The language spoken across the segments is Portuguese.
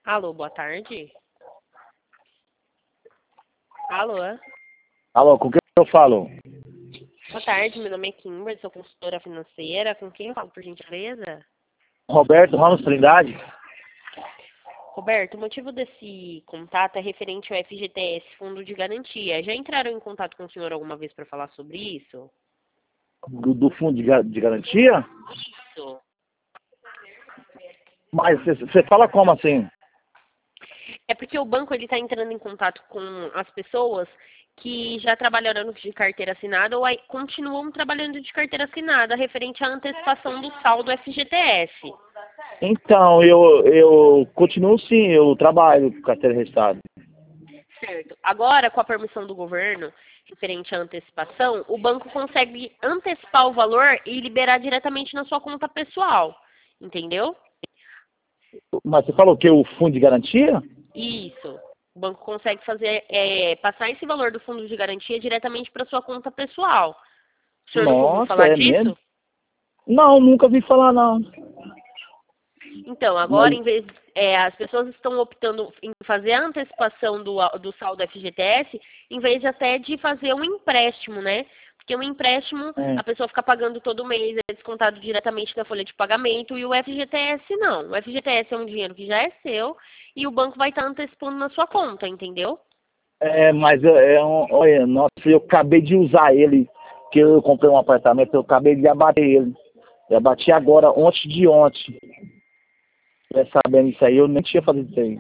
Alô, boa tarde. Alô? Alô, com quem eu falo? Boa tarde, meu nome é Kimber, sou consultora financeira. Com quem eu falo, por gentileza? Roberto Ramos Trindade? Roberto, o motivo desse contato é referente ao FGTS, Fundo de Garantia. Já entraram em contato com o senhor alguma vez para falar sobre isso? Do fundo de garantia? Isso. Mas você fala como assim? É porque o banco ele está entrando em contato com as pessoas que já trabalharam de carteira assinada ou continuam trabalhando de carteira assinada referente à antecipação do saldo FGTS. Então, eu continuo sim, eu trabalho com carteira registrada. Certo. Agora, com a permissão do governo, referente à antecipação, o banco consegue antecipar o valor e liberar diretamente na sua conta pessoal. Entendeu? Mas você falou que o fundo de garantia? Isso. O banco consegue fazer, passar esse valor do fundo de garantia diretamente para sua conta pessoal. O senhor nunca ouviu Nossa, falar é disso? mesmo? Não, nunca vi falar não. Então, agora, Mas, em vez, as pessoas estão optando em fazer a antecipação do saldo FGTS, em vez até de fazer um empréstimo, né? Porque um empréstimo, é, a pessoa fica pagando todo mês, é descontado diretamente da folha de pagamento, e o FGTS não. O FGTS é um dinheiro que já é seu e o banco vai estar antecipando na sua conta, entendeu? mas olha, nossa, eu acabei de usar ele, que eu comprei um apartamento, eu acabei de abater ele. Eu abati agora, ontem. Sabendo isso aí, eu nem tinha fazido isso aí.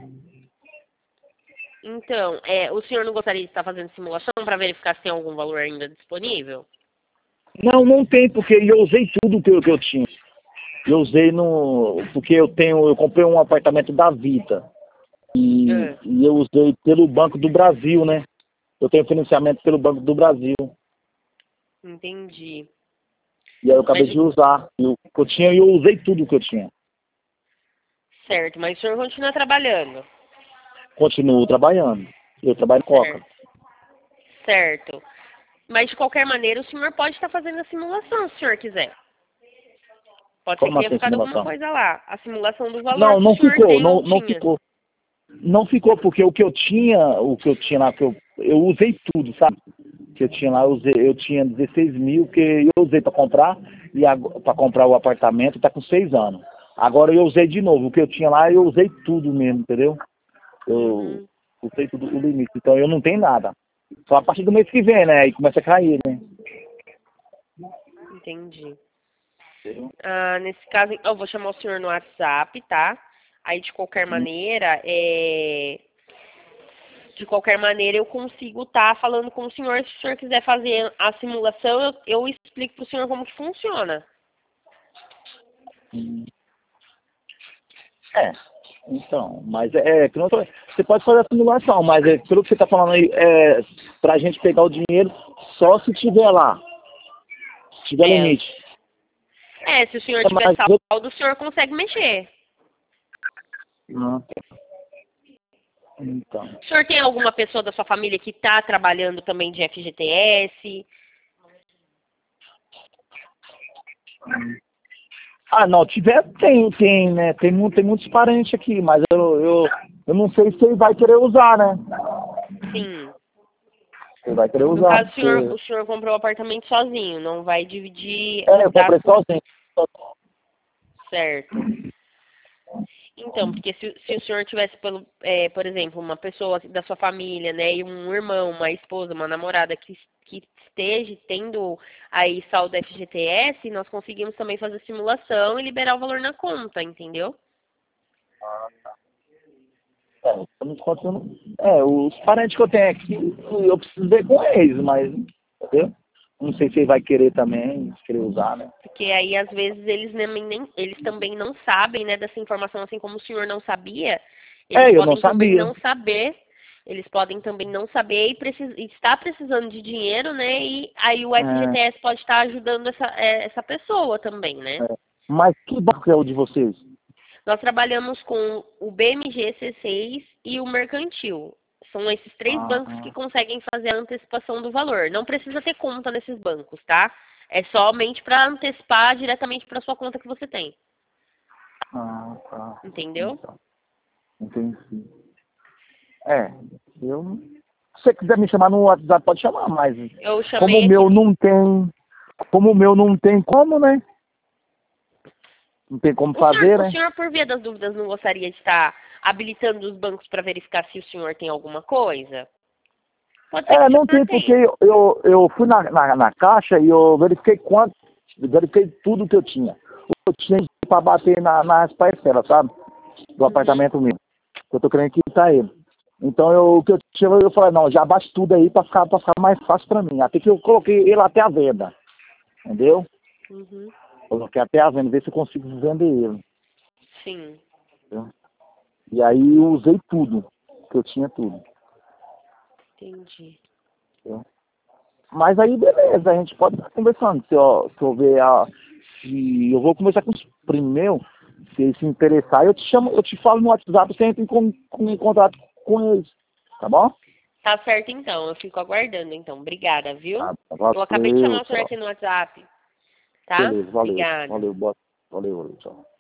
Então, o senhor não gostaria de estar fazendo simulação para verificar se tem algum valor ainda disponível? Não, não tem, porque eu usei tudo que eu tinha. Eu usei porque eu comprei um apartamento da Vita. E, Ah, e eu usei pelo Banco do Brasil, né? Eu tenho financiamento pelo Banco do Brasil. entendi. E aí eu acabei Mas, de usar. O que eu tinha, e eu usei tudo que eu tinha. certo, mas o senhor continua trabalhando? Continuo trabalhando. Eu trabalho em Coca. Certo. Certo. Mas, de qualquer maneira, o senhor pode estar fazendo a simulação, se o senhor quiser. Pode ser que Como tenha assim, ficado alguma simulação? coisa lá. A simulação do valor Não, que o não senhor ficou, tem ou não tinha. ficou. Não ficou, porque o que eu tinha lá, eu usei tudo, sabe? Que eu tinha lá, eu tinha 16 mil que eu usei para comprar, e para comprar o apartamento, tá com 6 anos. Agora eu usei de novo, o que eu tinha lá, eu usei tudo mesmo, entendeu? Eu Uhum, usei tudo o limite, então eu não tenho nada. Só a partir do mês que vem, né? Aí começa a cair, né? entendi. Entendeu? Nesse caso, eu vou chamar o senhor no WhatsApp, tá? Aí, de qualquer maneira, eu consigo estar falando com o senhor. Se o senhor quiser fazer a simulação, eu explico para o senhor como que funciona. Hum. É, então, mas que não tô- você pode fazer a simulação, mas pelo que você está falando aí, pra gente pegar o dinheiro só se tiver lá, se tiver É, limite. se o senhor tiver Mas saldo, o senhor consegue mexer. não, então. O senhor tem alguma pessoa da sua família que está trabalhando também de FGTS? Ah, não, tiver, tem, né? Tem muitos parentes aqui, mas eu não sei se ele vai querer usar, né? Sim. Ele vai querer No usar, caso, porque. o senhor comprou o apartamento sozinho, não vai dividir os Eu comprei gastos, sozinho. certo? Então, porque se o senhor tivesse, por exemplo, uma pessoa da sua família, né, e um irmão, uma esposa, uma namorada que esteja tendo aí saldo FGTS, nós conseguimos também fazer simulação e liberar o valor na conta, entendeu? Eu não conto, os parentes que eu tenho aqui, eu preciso ver com eles, mas, entendeu? Não sei se ele vai querer também, se querer usar, né? Porque aí, às vezes, eles também não sabem, né, dessa informação, assim como o senhor não sabia, Eu não sabia. eles podem também não saber e estar precisando de dinheiro, né, e aí o É, FGTS pode estar ajudando essa pessoa também, né. mas que banco é o de vocês? Nós trabalhamos com o BMG C6 e o Mercantil. São esses três bancos que Ah, conseguem fazer a antecipação do valor. Não precisa ter conta nesses bancos, tá? É somente para antecipar diretamente para sua conta que você tem. tá. Entendeu? Então. Entendi. É, eu... Se você quiser me chamar no WhatsApp, pode chamar, mas Eu como chamei o meu aqui. não tem... Como o meu não tem como, né? Não tem como fazer, O né? senhor, por via das dúvidas, não gostaria de estar habilitando os bancos para verificar se o senhor tem alguma coisa? Pode ser que o Não senhor tem, porque tenha. eu fui na caixa e eu verifiquei tudo que eu tinha. Eu tinha para bater nas parcelas, sabe? Do Uhum. apartamento meu. Eu tô querendo quitar ele. Então o que eu tinha, eu falei, não, já bate tudo aí pra ficar mais fácil pra mim. Até que eu coloquei ele até a venda. Entendeu? Uhum. Coloquei até a venda, ver se eu consigo vender ele. Sim, Entendeu? E aí eu usei tudo, que eu tinha tudo. entendi. Entendeu? Mas aí beleza, a gente pode estar conversando. Se eu ver se eu vou conversar com os primos meus, se eles se interessar, eu te chamo, eu te falo no WhatsApp, você entra em contato com eles. Tá bom? Tá certo então, eu fico aguardando então. Obrigada, viu? Tá, Eu acabei de chamar valeu, o senhor tchau. aqui no WhatsApp, tá? Beleza, valeu. Obrigada. Valeu, boa. Valeu, tchau.